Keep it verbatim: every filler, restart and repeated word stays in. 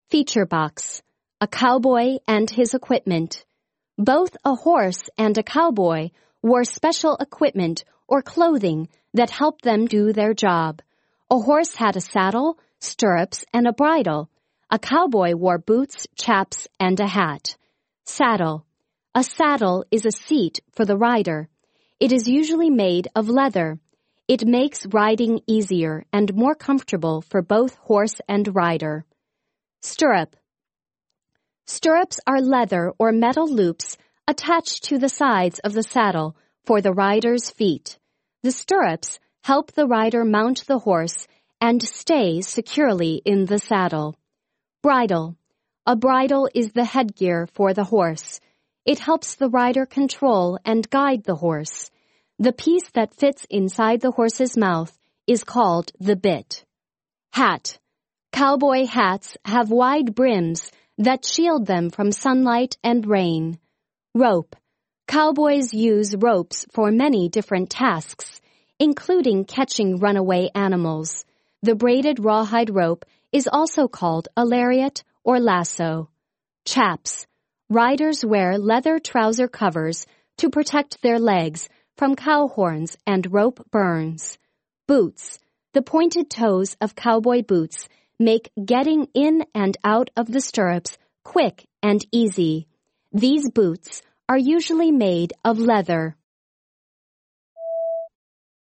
Feature box, a cowboy and his equipment. Both a horse and a cowboy wore special equipment or clothing that helped them do their job. A horse had a saddle, stirrups, and a bridle. A cowboy wore boots, chaps, and a hat. Saddle. A saddle is a seat for the rider. It is usually made of leather. It makes riding easier and more comfortable for both horse and rider. Stirrup. Stirrups are leather or metal loops attached to the sides of the saddle for the rider's feet. The stirrups help the rider mount the horse and stay securely in the saddle. Bridle. A bridle is the headgear for the horse. It helps the rider control and guide the horse. The piece that fits inside the horse's mouth is called the bit. Hat. Cowboy hats have wide brims that shield them from sunlight and rain. Rope. Cowboys use ropes for many different tasks, including catching runaway animals. The braided rawhide rope is also called a lariat or lasso. Chaps. Riders wear leather trouser covers to protect their legs from cow horns and rope burns. Boots. The pointed toes of cowboy boots make getting in and out of the stirrups quick and easy. These boots are usually made of leather.